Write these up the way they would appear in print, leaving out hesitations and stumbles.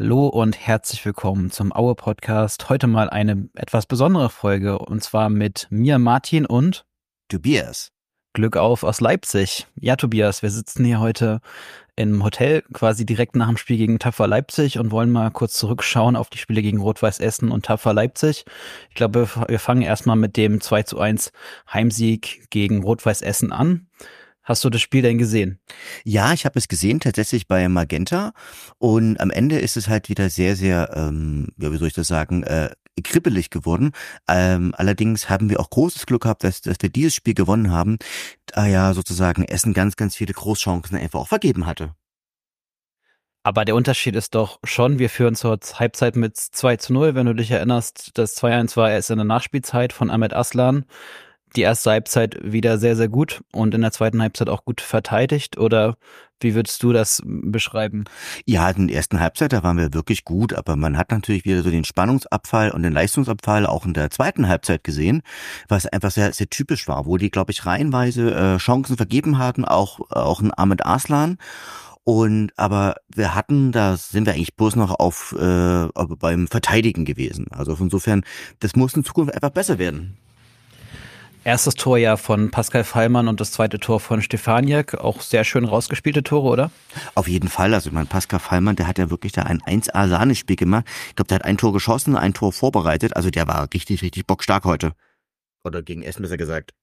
Hallo und herzlich willkommen zum Aue Podcast. Heute mal eine etwas besondere Folge und zwar mit mir, Martin und Tobias. Glück auf aus Leipzig. Ja, Tobias, wir sitzen hier heute im Hotel quasi direkt nach dem Spiel gegen Tapfer Leipzig und wollen mal kurz zurückschauen auf die Spiele gegen Rot-Weiß Essen und Tapfer Leipzig. Ich glaube, wir fangen erstmal mit dem 2:1 Heimsieg gegen Rot-Weiß Essen an. Hast du das Spiel denn gesehen? Ja, ich habe es gesehen, tatsächlich bei Magenta. Und am Ende ist es halt wieder sehr, sehr, wie soll ich das sagen, kribbelig geworden. Allerdings haben wir auch großes Glück gehabt, dass wir dieses Spiel gewonnen haben, da ja sozusagen Essen ganz, ganz viele Großchancen einfach auch vergeben hatte. Aber der Unterschied ist doch schon, wir führen zur Halbzeit mit 2:0. Wenn du dich erinnerst, das 2:1 war erst in der Nachspielzeit von Ahmed Aslan. Die erste Halbzeit wieder sehr, sehr gut und in der zweiten Halbzeit auch gut verteidigt, oder wie würdest du das beschreiben? Ja, in der ersten Halbzeit, da waren wir wirklich gut, aber man hat natürlich wieder so den Spannungsabfall und den Leistungsabfall auch in der zweiten Halbzeit gesehen, was einfach sehr, sehr typisch war, wo die, glaube ich, reihenweise Chancen vergeben hatten, auch ein Ahmed Aslan. Aber da sind wir eigentlich bloß noch beim Verteidigen gewesen. Also insofern, das muss in Zukunft einfach besser werden. Erstes Tor ja von Pascal Fallmann und das zweite Tor von Stefaniak. Auch sehr schön rausgespielte Tore, oder? Auf jeden Fall. Also ich meine, Pascal Fallmann, der hat ja wirklich da ein 1A-Sahnespiel gemacht. Ich glaube, der hat ein Tor geschossen, ein Tor vorbereitet. Also der war richtig, richtig bockstark heute. Oder gegen Essen, besser gesagt.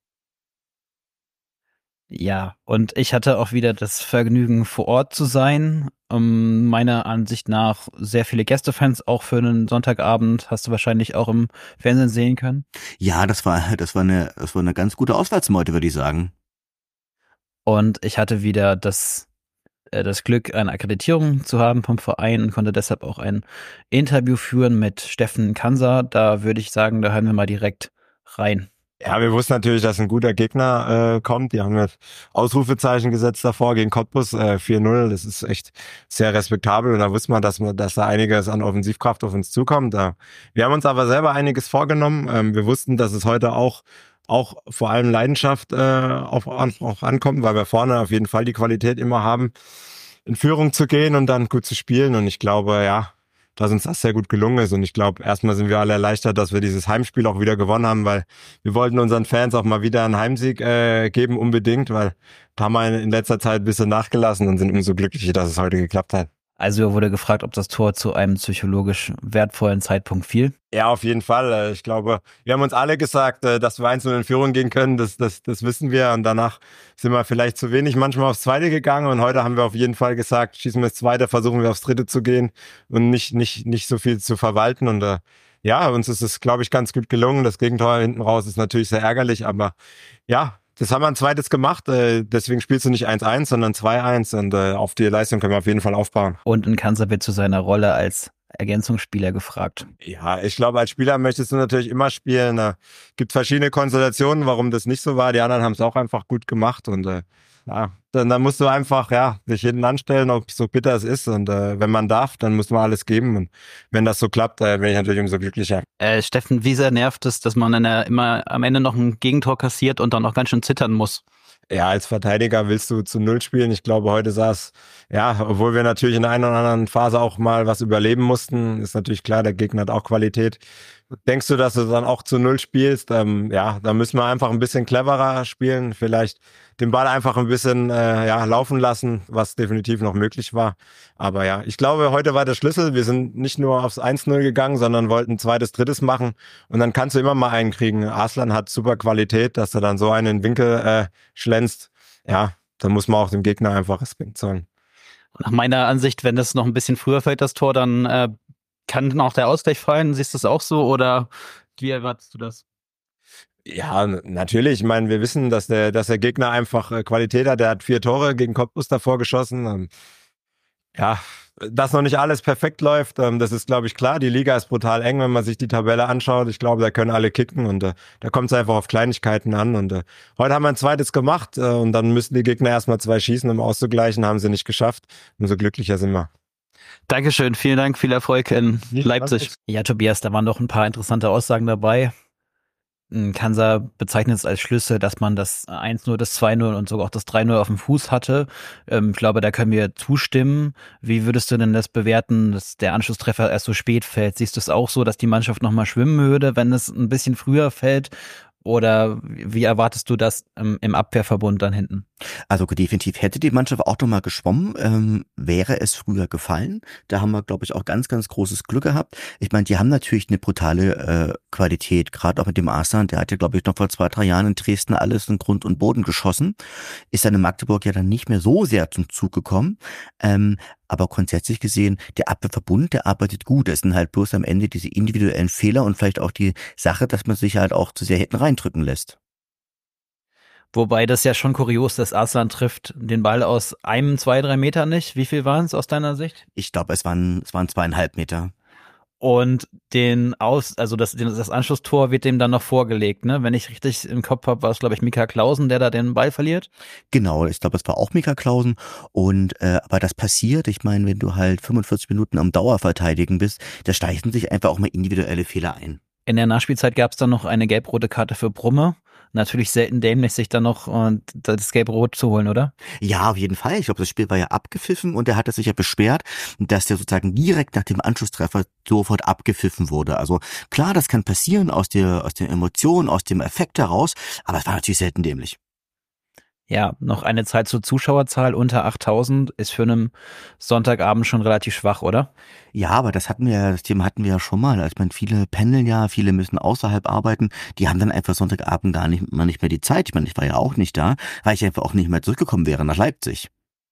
Ja, und ich hatte auch wieder das Vergnügen, vor Ort zu sein. Meiner Ansicht nach sehr viele Gästefans, auch für einen Sonntagabend, hast du wahrscheinlich auch im Fernsehen sehen können. Ja, das war eine ganz gute Auswärtsmeute, würde ich sagen. Und ich hatte wieder das Glück, eine Akkreditierung zu haben vom Verein und konnte deshalb auch ein Interview führen mit Steffen Kanser. Da würde ich sagen, da hören wir mal direkt rein. Ja, wir wussten natürlich, dass ein guter Gegner kommt. Die haben ja Ausrufezeichen gesetzt davor gegen Cottbus, 4:0. Das ist echt sehr respektabel. Und da wusste man, dass da einiges an Offensivkraft auf uns zukommt. Wir haben uns aber selber einiges vorgenommen. Wir wussten, dass es heute auch vor allem Leidenschaft auch ankommt, weil wir vorne auf jeden Fall die Qualität immer haben, in Führung zu gehen und dann gut zu spielen. Und ich glaube, ja, dass uns das sehr gut gelungen ist. Und ich glaube, erstmal sind wir alle erleichtert, dass wir dieses Heimspiel auch wieder gewonnen haben, weil wir wollten unseren Fans auch mal wieder einen Heimsieg geben, unbedingt, weil da haben wir in letzter Zeit ein bisschen nachgelassen und sind umso glücklicher, dass es heute geklappt hat. Also wurde gefragt, ob das Tor zu einem psychologisch wertvollen Zeitpunkt fiel. Ja, auf jeden Fall. Ich glaube, wir haben uns alle gesagt, dass wir 1:0 in Führung gehen können. Das wissen wir. Und danach sind wir vielleicht zu wenig manchmal aufs Zweite gegangen. Und heute haben wir auf jeden Fall gesagt, schießen wir das Zweite, versuchen wir aufs Dritte zu gehen und nicht so viel zu verwalten. Und ja, uns ist es, glaube ich, ganz gut gelungen. Das Gegentor hinten raus ist natürlich sehr ärgerlich. Aber ja, das haben wir ein zweites gemacht, deswegen spielst du nicht 1:1, sondern 2:1 und auf die Leistung können wir auf jeden Fall aufbauen. Und in Kanser wird zu seiner Rolle als Ergänzungsspieler gefragt. Ja, ich glaube, als Spieler möchtest du natürlich immer spielen. Gibt verschiedene Konstellationen, warum das nicht so war. Die anderen haben es auch einfach gut gemacht und ja, dann musst du einfach dich hinten anstellen, ob so bitter es ist. Und wenn man darf, dann muss man alles geben. Und wenn das so klappt, bin ich natürlich umso glücklicher. Steffen, wie sehr nervt es, dass man immer am Ende noch ein Gegentor kassiert und dann auch ganz schön zittern muss? Ja, als Verteidiger willst du zu 0 spielen. Ich glaube, heute saß, obwohl wir natürlich in einer oder anderen Phase auch mal was überleben mussten, ist natürlich klar, der Gegner hat auch Qualität. Denkst du, dass du dann auch zu 0 spielst? Da müssen wir einfach ein bisschen cleverer spielen, vielleicht den Ball einfach ein bisschen laufen lassen, was definitiv noch möglich war. Aber ja, ich glaube, heute war der Schlüssel. Wir sind nicht nur aufs 1:0 gegangen, sondern wollten ein zweites, drittes machen. Und dann kannst du immer mal einen kriegen. Aslan hat super Qualität, dass er dann so einen Winkel schlänzt. Ja, dann muss man auch dem Gegner einfach Respekt zollen. Nach meiner Ansicht, wenn das noch ein bisschen früher fällt, das Tor, dann kann dann auch der Ausgleich fallen. Siehst du das auch so oder wie erwartest du das? Ja, natürlich. Ich meine, wir wissen, dass der Gegner einfach Qualität hat. Der hat 4 Tore gegen Cottbus davor geschossen. Dass noch nicht alles perfekt läuft, das ist, glaube ich, klar. Die Liga ist brutal eng, wenn man sich die Tabelle anschaut. Ich glaube, da können alle kicken und da kommt es einfach auf Kleinigkeiten an. Und heute haben wir ein zweites gemacht und dann müssen die Gegner erstmal 2 schießen, um auszugleichen. Haben sie nicht geschafft. Umso glücklicher sind wir. Dankeschön, vielen Dank, viel Erfolg in Leipzig. Ja, Tobias, da waren doch ein paar interessante Aussagen dabei. Kansa bezeichnet es als Schlüsse, dass man das 1-0, das 2-0 und sogar auch das 3-0 auf dem Fuß hatte. Ich glaube, da können wir zustimmen. Wie würdest du denn das bewerten, dass der Anschlusstreffer erst so spät fällt? Siehst du es auch so, dass die Mannschaft nochmal schwimmen würde, wenn es ein bisschen früher fällt? Oder wie erwartest du das im Abwehrverbund dann hinten? Also definitiv hätte die Mannschaft auch noch mal geschwommen, wäre es früher gefallen. Da haben wir, glaube ich, auch ganz, ganz großes Glück gehabt. Ich meine, die haben natürlich eine brutale Qualität, gerade auch mit dem Arslan. Der hat ja, glaube ich, noch vor 2-3 Jahren in Dresden alles in Grund und Boden geschossen. Ist dann in Magdeburg ja dann nicht mehr so sehr zum Zug gekommen. Aber grundsätzlich gesehen, der Abwehrverbund, der arbeitet gut. Es sind halt bloß am Ende diese individuellen Fehler und vielleicht auch die Sache, dass man sich halt auch zu sehr hinten reindrücken lässt. Wobei das ja schon kurios, dass Arslan trifft den Ball aus 2-3 Metern nicht. Wie viel waren es aus deiner Sicht? Ich glaube, es waren 2,5 Meter. Und das Anschlusstor wird dem dann noch vorgelegt, ne? Wenn ich richtig im Kopf habe, war es, glaube ich, Mika Clausen, der da den Ball verliert. Genau, ich glaube, es war auch Mika Clausen. Und aber das passiert, ich meine, wenn du halt 45 Minuten am Dauerverteidigen bist, da schleichen sich einfach auch mal individuelle Fehler ein. In der Nachspielzeit gab es dann noch eine gelb-rote Karte für Brumme. Natürlich selten dämlich, sich dann noch das Gelb-Rot zu holen, oder? Ja, auf jeden Fall. Ich glaube, das Spiel war ja abgepfiffen und er hatte sich ja beschwert, dass der sozusagen direkt nach dem Anschlusstreffer sofort abgepfiffen wurde. Also klar, das kann passieren aus den Emotionen, aus dem Effekt heraus, aber es war natürlich selten dämlich. Ja, noch eine Zeit zur Zuschauerzahl unter 8.000 ist für einen Sonntagabend schon relativ schwach, oder? Ja, aber das Thema hatten wir ja schon mal. Also ich meine, viele pendeln ja, viele müssen außerhalb arbeiten. Die haben dann einfach Sonntagabend nicht mehr die Zeit. Ich meine, ich war ja auch nicht da, weil ich einfach auch nicht mehr zurückgekommen wäre nach Leipzig.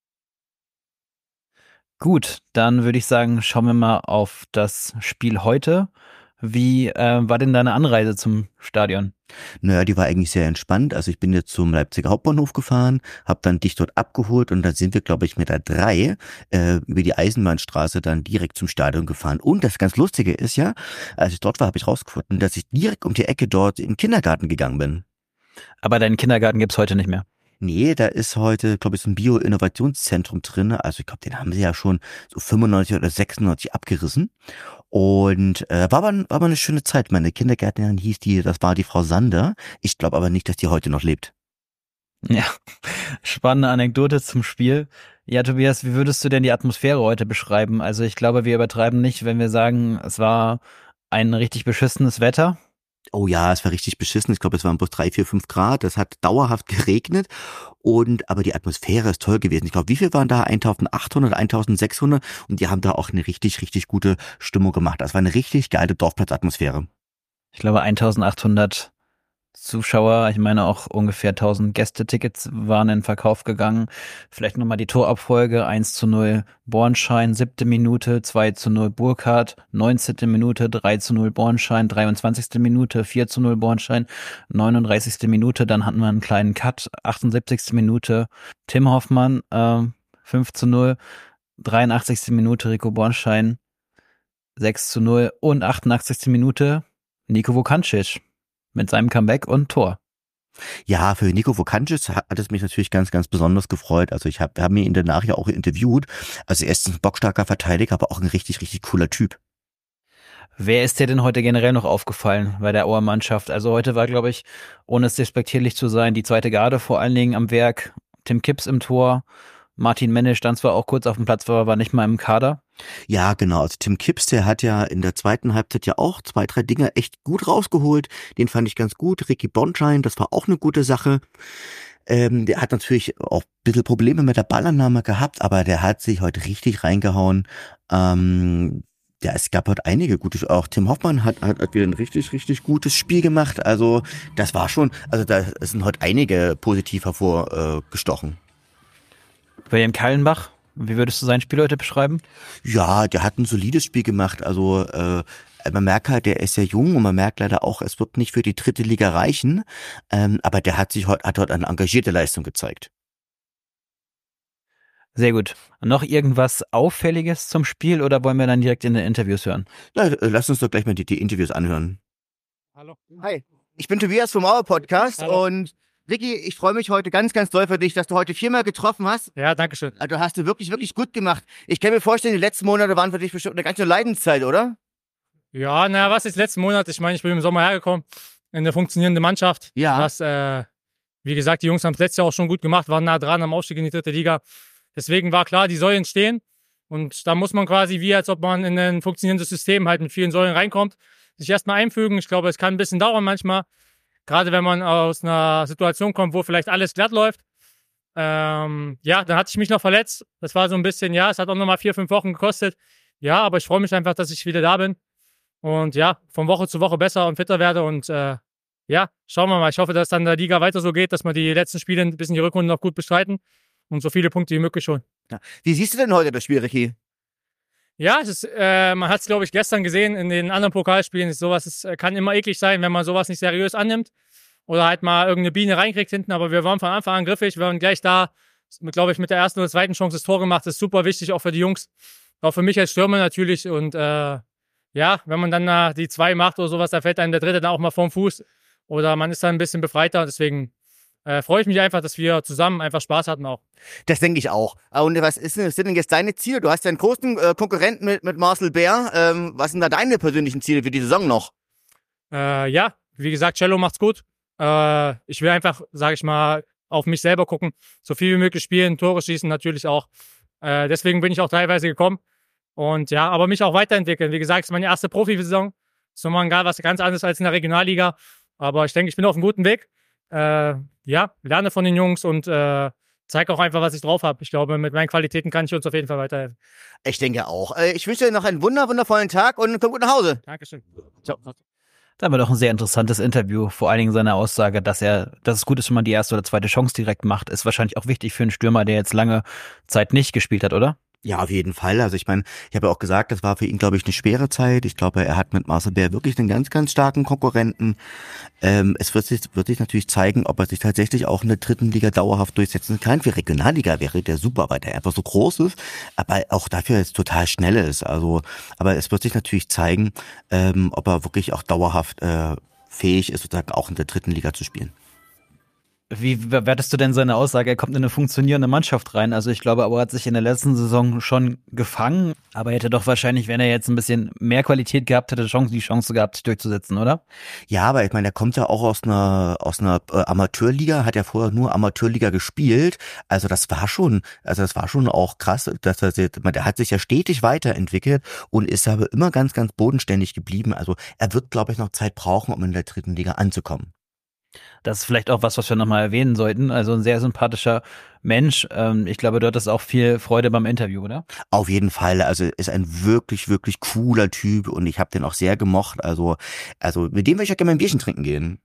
Gut, dann würde ich sagen, schauen wir mal auf das Spiel heute. Wie war denn deine Anreise zum Stadion? Naja, die war eigentlich sehr entspannt. Also ich bin jetzt zum Leipziger Hauptbahnhof gefahren, habe dann dich dort abgeholt und dann sind wir, glaube ich, mit der 3 über die Eisenbahnstraße dann direkt zum Stadion gefahren. Und das ganz Lustige ist ja, als ich dort war, habe ich rausgefunden, dass ich direkt um die Ecke dort in den Kindergarten gegangen bin. Aber deinen Kindergarten gibt's heute nicht mehr. Nee, da ist heute, glaube ich, so ein Bio-Innovationszentrum drin. Also ich glaube, den haben sie ja schon so 95 oder 96 abgerissen. Und war aber eine schöne Zeit. Meine Kindergärtnerin das war die Frau Sander. Ich glaube aber nicht, dass die heute noch lebt. Ja, spannende Anekdote zum Spiel. Ja, Tobias, wie würdest du denn die Atmosphäre heute beschreiben? Also ich glaube, wir übertreiben nicht, wenn wir sagen, es war ein richtig beschissenes Wetter. Oh ja, es war richtig beschissen. Ich glaube, es waren bloß 3, 4, 5 Grad. Es hat dauerhaft geregnet. Aber die Atmosphäre ist toll gewesen. Ich glaube, wie viel waren da? 1.800, 1.600. Und die haben da auch eine richtig, richtig gute Stimmung gemacht. Das war eine richtig geile Dorfplatzatmosphäre. Ich glaube 1.800 Zuschauer, ich meine auch ungefähr 1.000 Gästetickets waren in Verkauf gegangen. Vielleicht nochmal die Torabfolge: 1-0 Bornschein, 7. Minute, 2-0 Burkhardt, 19. Minute, 3-0 Bornschein, 23. Minute, 4-0 Bornschein, 39. Minute, dann hatten wir einen kleinen Cut, 78. Minute Tim Hoffmann, 5-0, 83. Minute Rico Bornschein, 6-0 und 88. Minute Niko Vukancic mit seinem Comeback und Tor. Ja, für Niko Vukancic hat es mich natürlich ganz, ganz besonders gefreut. Also wir haben ihn danach ja auch interviewt. Also er ist ein bockstarker Verteidiger, aber auch ein richtig, richtig cooler Typ. Wer ist dir denn heute generell noch aufgefallen bei der Auer Mannschaft? Also heute war, glaube ich, ohne es despektierlich zu sein, die zweite Garde vor allen Dingen am Werk. Tim Kipps im Tor. Martin Menne stand zwar auch kurz auf dem Platz, war nicht mal im Kader. Ja, genau. Also Tim Kipps, der hat ja in der zweiten Halbzeit ja auch 2, 3 Dinger echt gut rausgeholt. Den fand ich ganz gut. Ricky Bornschein, das war auch eine gute Sache. Der hat natürlich auch ein bisschen Probleme mit der Ballannahme gehabt, aber der hat sich heute richtig reingehauen. Ja, es gab heute einige gute, auch Tim Hoffmann hat wieder ein richtig, richtig gutes Spiel gemacht. Also das war schon, also da sind heute einige positiv hervorgestochen. William Kallenbach, wie würdest du sein Spiel heute beschreiben? Ja, der hat ein solides Spiel gemacht. Also man merkt halt, der ist sehr jung und man merkt leider auch, es wird nicht für die 3. Liga reichen. Aber der hat heute eine engagierte Leistung gezeigt. Sehr gut. Noch irgendwas Auffälliges zum Spiel oder wollen wir dann direkt in den Interviews hören? Na, lass uns doch gleich mal die Interviews anhören. Hallo. Hi, ich bin Tobias vom Auer Podcast. Hallo. Und Ricky, ich freue mich heute ganz, ganz doll für dich, dass du heute 4-mal getroffen hast. Ja, danke schön. Also hast du wirklich, wirklich gut gemacht. Ich kann mir vorstellen, die letzten Monate waren für dich bestimmt eine ganz schöne Leidenszeit, oder? Ja, was ist letzten Monat? Ich meine, ich bin im Sommer hergekommen. eine funktionierende Mannschaft. Ja. Was, wie gesagt, die Jungs haben es letztes Jahr auch schon gut gemacht, waren nah dran am Aufstieg in die 3. Liga. Deswegen war klar, die Säulen stehen. Und da muss man quasi, wie als ob man in ein funktionierendes System halt mit vielen Säulen reinkommt, sich erstmal einfügen. Ich glaube, es kann ein bisschen dauern manchmal. Gerade wenn man aus einer Situation kommt, wo vielleicht alles glatt läuft. Dann hatte ich mich noch verletzt. Das war so ein bisschen, es hat auch nochmal 4-5 Wochen gekostet. Ja, aber ich freue mich einfach, dass ich wieder da bin. Und von Woche zu Woche besser und fitter werde. Und schauen wir mal. Ich hoffe, dass dann der Liga weiter so geht, dass wir die letzten Spiele ein bisschen die Rückrunde noch gut bestreiten und so viele Punkte wie möglich holen. Ja. Wie siehst du denn heute das Spiel, Ricky? Ja, man hat es, glaube ich, gestern gesehen in den anderen Pokalspielen. Sowas kann immer eklig sein, wenn man sowas nicht seriös annimmt oder halt mal irgendeine Biene reinkriegt hinten. Aber wir waren von Anfang an griffig. Wir waren gleich da, glaube ich, mit der ersten oder zweiten Chance das Tor gemacht. Das ist super wichtig, auch für die Jungs. Auch für mich als Stürmer natürlich. Und wenn man dann die 2 macht oder sowas, da fällt einem der dritte dann auch mal vorm Fuß. Oder man ist dann ein bisschen befreiter. Deswegen freue ich mich einfach, dass wir zusammen einfach Spaß hatten auch. Das denke ich auch. Und was sind denn jetzt deine Ziele? Du hast ja einen großen Konkurrenten mit Marcel Bär. Was sind da deine persönlichen Ziele für die Saison noch? Wie gesagt, Cello macht's gut. Ich will einfach, sage ich mal, auf mich selber gucken. So viel wie möglich spielen, Tore schießen natürlich auch. Deswegen bin ich auch teilweise gekommen. Und aber mich auch weiterentwickeln. Wie gesagt, es ist meine erste Profisaison. Ist nochmal was ganz anderes als in der Regionalliga. Aber ich denke, ich bin auf einem guten Weg. Lerne von den Jungs und zeige auch einfach, was ich drauf habe. Ich glaube, mit meinen Qualitäten kann ich uns auf jeden Fall weiterhelfen. Ich denke auch. Ich wünsche dir noch einen wundervollen Tag und komm gut nach Hause. Dankeschön. Ciao. Da war doch ein sehr interessantes Interview. Vor allen Dingen seine Aussage, dass es gut ist, wenn man die erste oder zweite Chance direkt macht, ist wahrscheinlich auch wichtig für einen Stürmer, der jetzt lange Zeit nicht gespielt hat, oder? Ja, auf jeden Fall. Also ich meine, ich habe ja auch gesagt, das war für ihn, glaube ich, eine schwere Zeit. Ich glaube, er hat mit Marcel Bär wirklich einen ganz, ganz starken Konkurrenten. Es wird sich natürlich zeigen, ob er sich tatsächlich auch in der 3. Liga dauerhaft durchsetzen kann. Für Regionalliga wäre der super, weil der einfach so groß ist, aber auch dafür jetzt total schnell ist. Also, aber es wird sich natürlich zeigen, ob er wirklich auch dauerhaft fähig ist, sozusagen auch in der 3. Liga zu spielen. Wie bewertest du denn seine Aussage? Er kommt in eine funktionierende Mannschaft rein. Also ich glaube, er hat sich in der letzten Saison schon gefangen, aber er hätte doch wahrscheinlich, wenn er jetzt ein bisschen mehr Qualität gehabt hätte, die Chance gehabt, sich durchzusetzen, oder? Ja, aber ich meine, er kommt ja auch aus einer Amateurliga, hat ja vorher nur Amateurliga gespielt. Also das war schon auch krass, der hat sich ja stetig weiterentwickelt und ist aber immer ganz, ganz bodenständig geblieben. Also er wird, glaube ich, noch Zeit brauchen, um in der 3. Liga anzukommen. Das ist vielleicht auch was wir nochmal erwähnen sollten. Also ein sehr sympathischer Mensch. Ich glaube, dort ist auch viel Freude beim Interview, oder? Auf jeden Fall. Also ist ein wirklich, wirklich cooler Typ und ich habe den auch sehr gemocht. Also mit dem würde ich ja gerne mal ein Bierchen trinken gehen.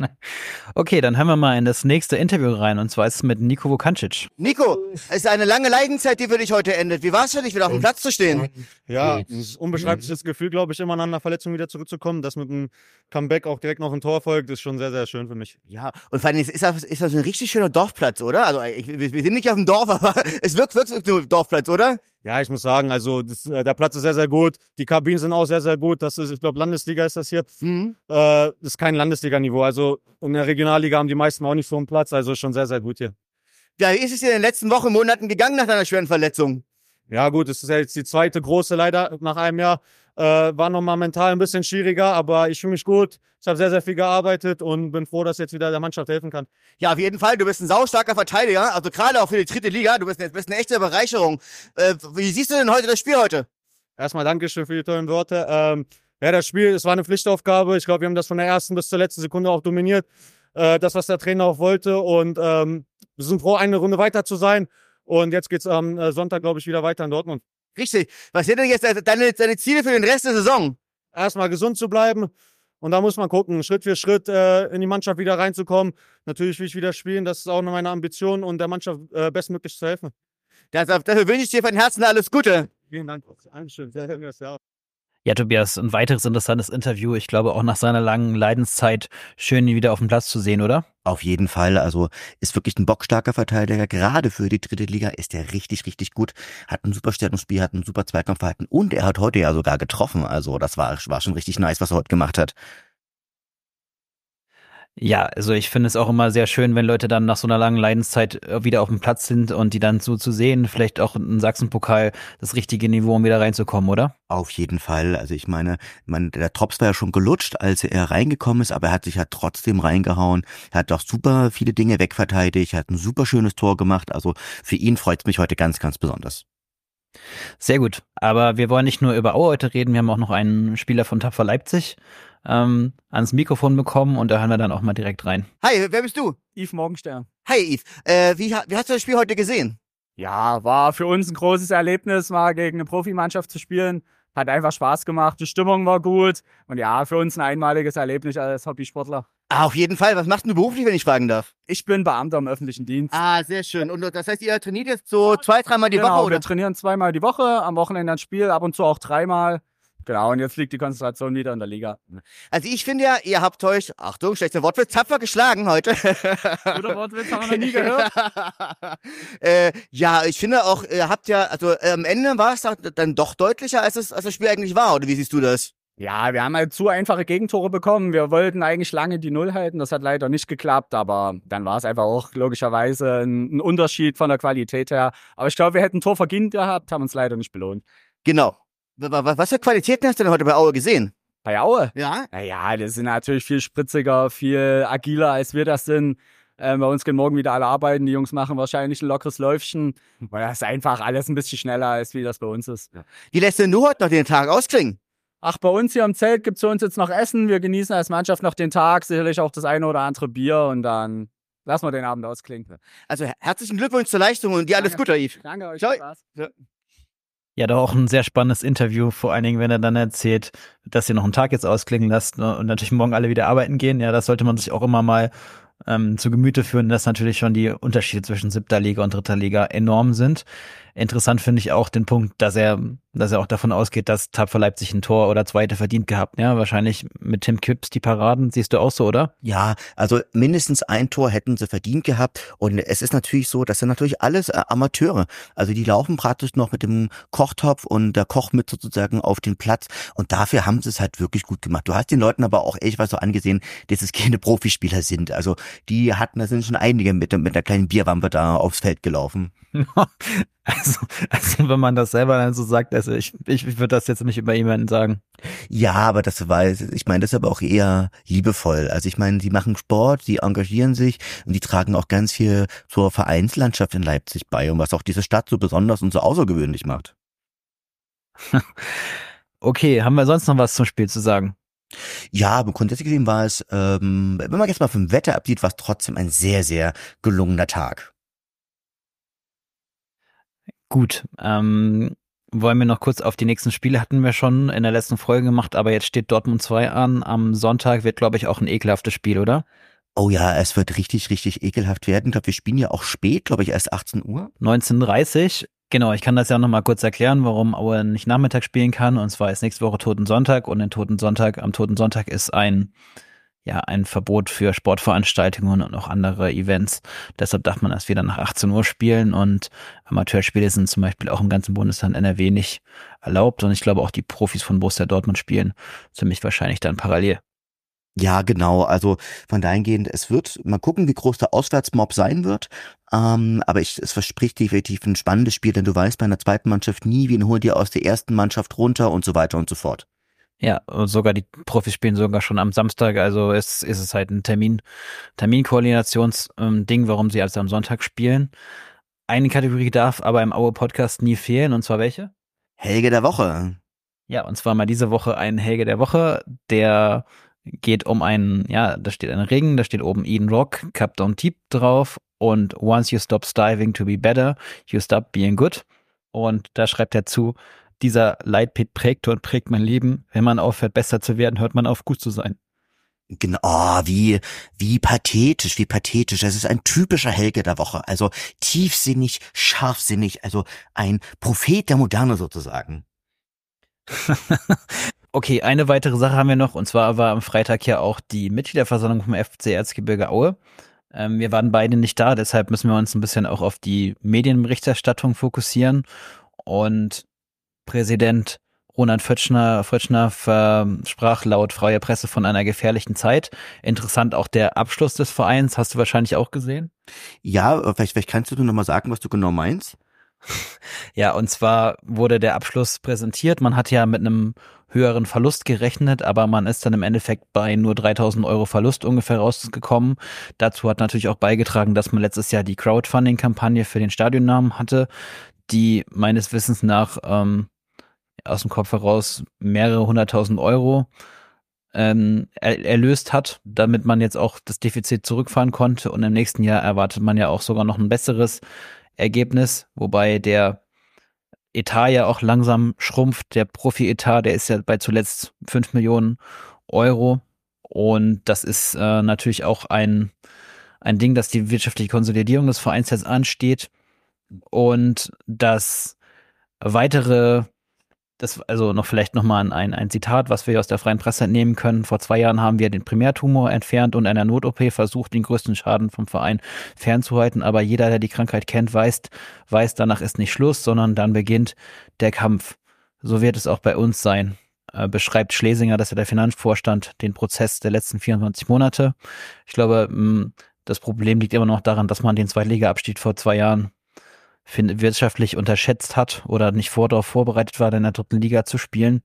Okay, dann hören wir mal in das nächste Interview rein und zwar ist es mit Niko Vukancic. Nico, es ist eine lange Leidenzeit, die für dich heute endet. Wie war es für dich, wieder auf dem Platz zu stehen? Ja, dieses unbeschreibliches Gefühl, glaube ich, immer nach einer Verletzung wieder zurückzukommen, dass mit einem Comeback auch direkt noch ein Tor folgt, ist schon sehr, sehr schön für mich. Ja, und vor allem ist das ein richtig schöner Dorfplatz, oder? Also wir sind nicht auf dem Dorf, aber es wirkt wirklich so ein Dorfplatz, oder? Ja, ich muss sagen, also der Platz ist sehr, sehr gut. Die Kabinen sind auch sehr, sehr gut. Das ist, ich glaube, Landesliga ist das hier. Das ist kein Landesliga-Niveau. Also in der Regionalliga haben die meisten auch nicht so einen Platz. Also schon sehr, sehr gut hier. Ja, wie ist es dir in den letzten Wochen, Monaten gegangen nach deiner schweren Verletzung? Ja gut, es ist ja jetzt die zweite große leider nach einem Jahr. War nochmal mental ein bisschen schwieriger, aber ich fühle mich gut. Ich habe sehr, sehr viel gearbeitet und bin froh, dass ich jetzt wieder der Mannschaft helfen kann. Ja, auf jeden Fall. Du bist ein saustarker Verteidiger, also gerade auch für die 3. Liga. Du bist eine echte Bereicherung. Wie siehst du denn heute das Spiel heute? Erstmal Dankeschön für die tollen Worte. Das Spiel, es war eine Pflichtaufgabe. Ich glaube, wir haben das von der ersten bis zur letzten Sekunde auch dominiert. Das, was der Trainer auch wollte. Und wir sind froh, eine Runde weiter zu sein. Und jetzt geht's am Sonntag, glaube ich, wieder weiter in Dortmund. Richtig. Was sind denn jetzt deine Ziele für den Rest der Saison? Erstmal gesund zu bleiben. Und da muss man gucken, Schritt für Schritt in die Mannschaft wieder reinzukommen. Natürlich will ich wieder spielen, das ist auch meine Ambition und der Mannschaft bestmöglich zu helfen. Dafür wünsche ich dir von Herzen alles Gute. Vielen Dank. Dankeschön. Sehr. Ja, Tobias, ein weiteres interessantes Interview. Ich glaube, auch nach seiner langen Leidenszeit schön, ihn wieder auf dem Platz zu sehen, oder? Auf jeden Fall. Also ist wirklich ein bockstarker Verteidiger. Gerade für die 3. Liga ist er richtig, richtig gut. Hat ein super Stellungsspiel, hat ein super Zweikampfverhalten und er hat heute ja sogar getroffen. Also das war schon richtig nice, was er heute gemacht hat. Ja, also ich finde es auch immer sehr schön, wenn Leute dann nach so einer langen Leidenszeit wieder auf dem Platz sind und die dann so zu sehen, vielleicht auch in Sachsenpokal das richtige Niveau, um wieder reinzukommen, oder? Auf jeden Fall. Also ich meine, der Drops war ja schon gelutscht, als er reingekommen ist, aber er hat sich ja trotzdem reingehauen. Er hat auch super viele Dinge wegverteidigt, er hat ein super schönes Tor gemacht. Also für ihn freut es mich heute ganz, ganz besonders. Sehr gut. Aber wir wollen nicht nur über Aue heute reden, wir haben auch noch einen Spieler von Tapfer Leipzig ans Mikrofon bekommen und da hören wir dann auch mal direkt rein. Hi, wer bist du? Yves Morgenstern. Hi Yves. Wie hast du das Spiel heute gesehen? Ja, war für uns ein großes Erlebnis, mal gegen eine Profimannschaft zu spielen. Hat einfach Spaß gemacht, die Stimmung war gut und ja, für uns ein einmaliges Erlebnis als Hobbysportler. Auf jeden Fall. Was machst du beruflich, wenn ich fragen darf? Ich bin Beamter im öffentlichen Dienst. Sehr schön. Und das heißt, ihr trainiert jetzt so 2-3 Mal die Woche, Genau, oder? wir trainieren 2-mal die Woche, am Wochenende ein Spiel, ab und zu auch 3-mal. Genau, und jetzt liegt die Konzentration wieder in der Liga. Also ich finde ja, ihr habt euch, Achtung, schlechter Wortwitz, tapfer geschlagen heute. Guter Wortwitz haben wir noch nie gehört. Ja, ich finde auch, ihr habt ja, also am Ende war es dann doch deutlicher, als das Spiel eigentlich war, oder wie siehst du das? Ja, wir haben halt zu einfache Gegentore bekommen. Wir wollten eigentlich lange die Null halten. Das hat leider nicht geklappt, aber dann war es einfach auch logischerweise ein Unterschied von der Qualität her. Aber ich glaube, wir hätten ein Tor verdient gehabt, haben uns leider nicht belohnt. Genau. Was für Qualitäten hast du denn heute bei Aue gesehen? Bei Aue? Ja? Naja, die sind natürlich viel spritziger, viel agiler, als wir das sind. Bei uns gehen morgen wieder alle arbeiten. Die Jungs machen wahrscheinlich ein lockeres Läufchen. Weil das ist einfach alles ein bisschen schneller, als wie das bei uns ist. Wie lässt denn du heute noch den Tag ausklingen? Ach, bei uns hier im Zelt gibt's für uns jetzt noch Essen. Wir genießen als Mannschaft noch den Tag, sicherlich auch das eine oder andere Bier und dann lassen wir den Abend ausklingen. Also herzlichen Glückwunsch zur Leistung und dir alles Gute, Yves. Danke euch. Ciao. Spaß. Ja, doch auch ein sehr spannendes Interview, vor allen Dingen, wenn er dann erzählt, dass ihr noch einen Tag jetzt ausklingen lasst, ne, und natürlich morgen alle wieder arbeiten gehen. Ja, das sollte man sich auch immer mal zu Gemüte führen, dass natürlich schon die Unterschiede zwischen 7. Liga und 3. Liga enorm sind. Interessant finde ich auch den Punkt, dass er auch davon ausgeht, dass Tapfer Leipzig ein Tor oder zweite verdient gehabt. Ja, wahrscheinlich mit Tim Kipps die Paraden. Siehst du auch so, oder? Ja, also mindestens ein Tor hätten sie verdient gehabt. Und es ist natürlich so, das sind natürlich alles Amateure. Also die laufen praktisch noch mit dem Kochtopf und der Koch mit sozusagen auf den Platz. Und dafür haben sie es halt wirklich gut gemacht. Du hast den Leuten aber auch echt was so angesehen, dass es keine Profispieler sind. Also da sind schon einige mit der kleinen Bierwampe da aufs Feld gelaufen. Also wenn man das selber dann so sagt, also ich würde das jetzt nicht über jemanden sagen. Ja, aber ich meine, das ist aber auch eher liebevoll. Also ich meine, die machen Sport, die engagieren sich und die tragen auch ganz viel zur Vereinslandschaft in Leipzig bei und was auch diese Stadt so besonders und so außergewöhnlich macht. Okay, haben wir sonst noch was zum Spiel zu sagen? Ja, aber grundsätzlich gesehen war es, wenn man jetzt mal vom Wetter absieht, war es trotzdem ein sehr, sehr gelungener Tag. Gut, wollen wir noch kurz auf die nächsten Spiele, hatten wir schon in der letzten Folge gemacht, aber jetzt steht Dortmund 2 an. Am Sonntag wird, glaube ich, auch ein ekelhaftes Spiel, oder? Oh ja, es wird richtig, richtig ekelhaft werden. Ich glaube, wir spielen ja auch spät, glaube ich, erst 18 Uhr. 19:30. Genau, ich kann das ja nochmal kurz erklären, warum Aue nicht Nachmittag spielen kann. Und zwar ist nächste Woche Totensonntag und am Totensonntag ist ein Verbot für Sportveranstaltungen und auch andere Events. Deshalb darf man erst wieder nach 18 Uhr spielen und Amateurspiele sind zum Beispiel auch im ganzen Bundesland NRW nicht erlaubt und ich glaube auch die Profis von Borussia Dortmund spielen ziemlich wahrscheinlich dann parallel. Ja, genau. Also von dahingehend, es wird mal gucken, wie groß der Auswärtsmob sein wird. Aber es verspricht definitiv ein spannendes Spiel, denn du weißt bei einer zweiten Mannschaft nie, wen holt ihr aus der ersten Mannschaft runter und so weiter und so fort. Ja, und sogar die Profis spielen sogar schon am Samstag, also ist es halt ein Terminkoordinationsding, warum sie also am Sonntag spielen. Eine Kategorie darf aber im Aue-Podcast nie fehlen, und zwar welche? Helge der Woche. Ja, und zwar mal diese Woche ein Helge der Woche, der geht um da steht ein Ring, da steht oben Eden Rock, Cup Down Deep drauf und once you stop striving to be better, you stop being good. Und da schreibt er zu, dieser Leitbild prägte und prägt mein Leben. Wenn man aufhört, besser zu werden, hört man auf, gut zu sein. Genau, wie pathetisch, wie pathetisch. Das ist ein typischer Helge der Woche. Also tiefsinnig, scharfsinnig, also ein Prophet der Moderne sozusagen. Okay, eine weitere Sache haben wir noch, und zwar war am Freitag ja auch die Mitgliederversammlung vom FC Erzgebirge Aue. Wir waren beide nicht da, deshalb müssen wir uns ein bisschen auch auf die Medienberichterstattung fokussieren. Und Präsident Roland Fötschner sprach laut Freier Presse von einer gefährlichen Zeit. Interessant auch der Abschluss des Vereins, hast du wahrscheinlich auch gesehen? Ja, vielleicht kannst du noch mal sagen, was du genau meinst. Ja, und zwar wurde der Abschluss präsentiert. Man hat ja mit einem höheren Verlust gerechnet, aber man ist dann im Endeffekt bei nur 3.000 Euro Verlust ungefähr rausgekommen. Dazu hat natürlich auch beigetragen, dass man letztes Jahr die Crowdfunding-Kampagne für den Stadionnamen hatte, die meines Wissens nach aus dem Kopf heraus mehrere 100.000 Euro erlöst hat, damit man jetzt auch das Defizit zurückfahren konnte. Und im nächsten Jahr erwartet man ja auch sogar noch ein besseres Ergebnis, wobei der Etat ja auch langsam schrumpft. Der Profi-Etat, der ist ja bei zuletzt 5 Millionen Euro. Und das ist natürlich auch ein Ding, dass die wirtschaftliche Konsolidierung des Vereins jetzt ansteht. Und das also noch vielleicht nochmal ein Zitat, was wir aus der freien Presse entnehmen können. Vor 2 Jahren haben wir den Primärtumor entfernt und einer Not-OP versucht, den größten Schaden vom Verein fernzuhalten. Aber jeder, der die Krankheit kennt, weiß, danach ist nicht Schluss, sondern dann beginnt der Kampf. So wird es auch bei uns sein, beschreibt Schlesinger, das ist ja der Finanzvorstand, den Prozess der letzten 24 Monate. Ich glaube, das Problem liegt immer noch daran, dass man den Zweitliga-Abstieg vor 2 Jahren wirtschaftlich unterschätzt hat oder nicht darauf vorbereitet war, in der 3. Liga zu spielen.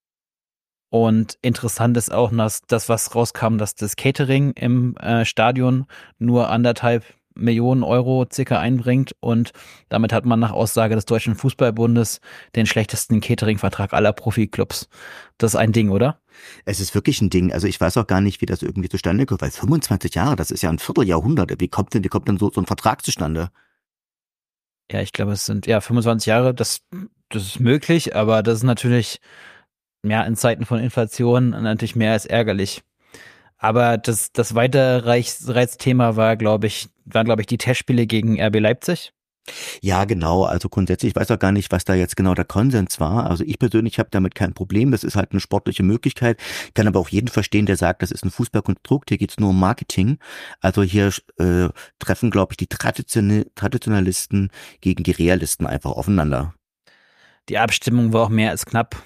Und interessant ist auch, dass das, was rauskam, dass das Catering im Stadion nur 1,5 Millionen Euro circa einbringt und damit hat man nach Aussage des Deutschen Fußballbundes den schlechtesten Catering-Vertrag aller Profiklubs. Das ist ein Ding, oder? Es ist wirklich ein Ding. Also ich weiß auch gar nicht, wie das irgendwie zustande kommt, weil 25 Jahre, das ist ja ein Vierteljahrhundert. Wie kommt denn so ein Vertrag zustande? Ja, ich glaube, es sind 25 Jahre, das ist möglich, aber das ist natürlich in Zeiten von Inflation natürlich mehr als ärgerlich. Aber das weitere Reizthema war, glaube ich, die Testspiele gegen RB Leipzig. Ja, genau. Also grundsätzlich, ich weiß auch gar nicht, was da jetzt genau der Konsens war. Also ich persönlich habe damit kein Problem. Das ist halt eine sportliche Möglichkeit. Kann aber auch jeden verstehen, der sagt, das ist ein Fußballkonstrukt. Hier geht's nur um Marketing. Also hier treffen, glaube ich, die Traditionalisten gegen die Realisten einfach aufeinander. Die Abstimmung war auch mehr als knapp.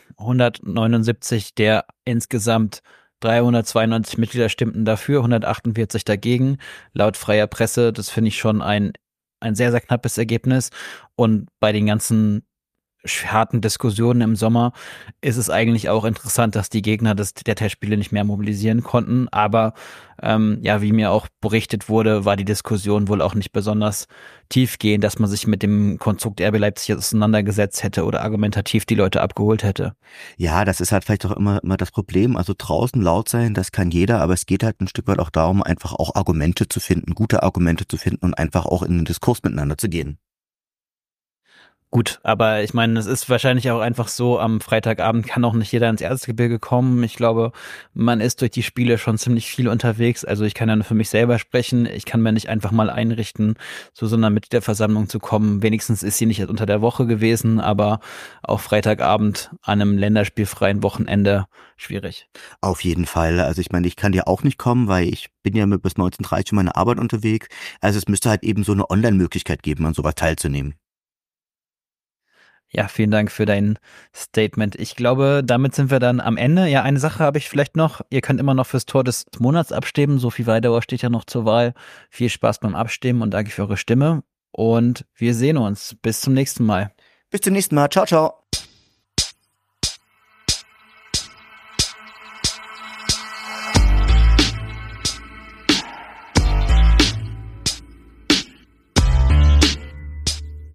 179 der insgesamt 392 Mitglieder stimmten dafür, 148 dagegen. Laut freier Presse, das finde ich schon ein sehr, sehr knappes Ergebnis. Und bei den ganzen harten Diskussionen im Sommer ist es eigentlich auch interessant, dass die Gegner der Testspiele nicht mehr mobilisieren konnten. Aber wie mir auch berichtet wurde, war die Diskussion wohl auch nicht besonders tiefgehend, dass man sich mit dem Konstrukt RB Leipzig auseinandergesetzt hätte oder argumentativ die Leute abgeholt hätte. Ja, das ist halt vielleicht auch immer das Problem. Also draußen laut sein, das kann jeder, aber es geht halt ein Stück weit auch darum, einfach auch Argumente zu finden, gute Argumente zu finden und einfach auch in den Diskurs miteinander zu gehen. Gut, aber ich meine, es ist wahrscheinlich auch einfach so, am Freitagabend kann auch nicht jeder ins Erzgebirge kommen. Ich glaube, man ist durch die Spiele schon ziemlich viel unterwegs. Also ich kann ja nur für mich selber sprechen. Ich kann mir nicht einfach mal einrichten, zu so einer Mitgliederversammlung zu kommen. Wenigstens ist sie nicht unter der Woche gewesen, aber auch Freitagabend an einem länderspielfreien Wochenende schwierig. Auf jeden Fall. Also ich meine, ich kann ja auch nicht kommen, weil ich bin ja bis 19:30 Uhr meiner Arbeit unterwegs. Also es müsste halt eben so eine Online-Möglichkeit geben, an sowas teilzunehmen. Ja, vielen Dank für dein Statement. Ich glaube, damit sind wir dann am Ende. Ja, eine Sache habe ich vielleicht noch. Ihr könnt immer noch fürs Tor des Monats abstimmen. Sophie Weidauer steht ja noch zur Wahl. Viel Spaß beim Abstimmen und danke für eure Stimme. Und wir sehen uns. Bis zum nächsten Mal. Bis zum nächsten Mal. Ciao, ciao.